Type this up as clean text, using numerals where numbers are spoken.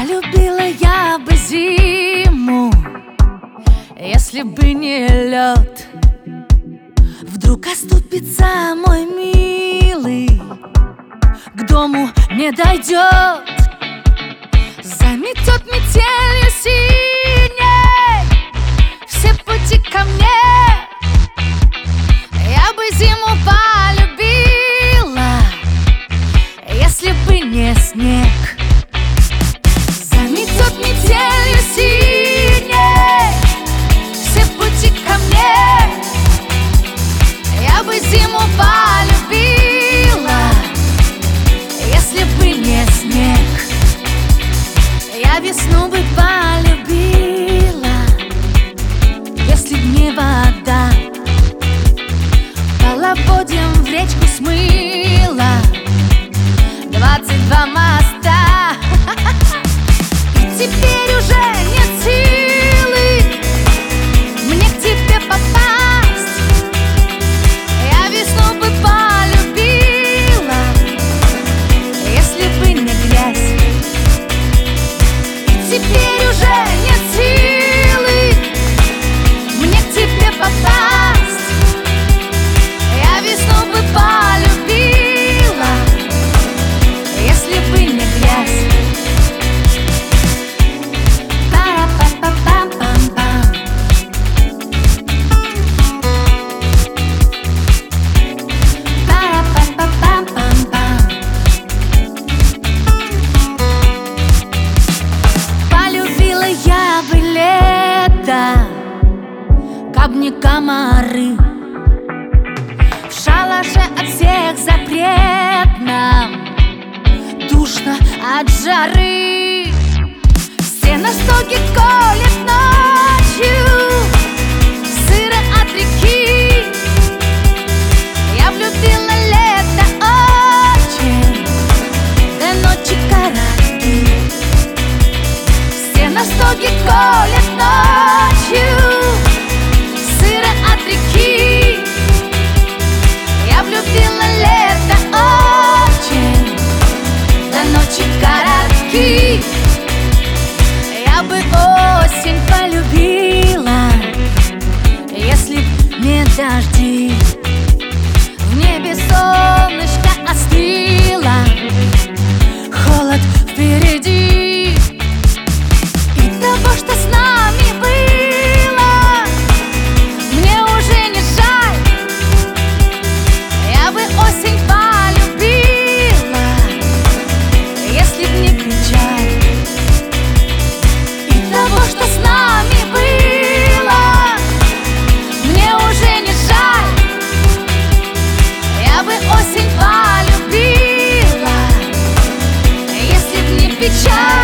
Полюбила я бы зиму, если бы не лед. Вдруг оступится мой милый, к дому не дойдет, заметет метелью синей все пути ко мне. Я бы зиму полюбила, если бы не снег. Заметет метелью синей все пути ко мне. Я бы зиму полюбила, если бы не снег. Я весну бы полюбила, если б не вода. Половодьем в речку смыла 22 моста. И теперь уже нет силы мне к тебе попасть. Я весну бы полюбила, если бы не грязь. И теперь уже нет силы мне к тебе попасть. Я весну бы полюбила, если бы не грязь. Полюбила я бы лето, каб не комары. В шалаше от всех запретно, душно от жары. Все ностоги колет ночью, сыро от реки. Я влюбила лето очень, до ночи коротки. Все ностоги колет ночью, сыро от реки. Я влюбила лето очень, до ночи коротки. Я бы осень полюбила, если б не дожди. В небе солнышко остыло, холод впереди. И того, что с нами было, мне уже не жаль. Я бы осень полюбила, если б не печаль. И того, что с нами было, мне уже не жаль. Я бы осень полюбила, если б не печаль.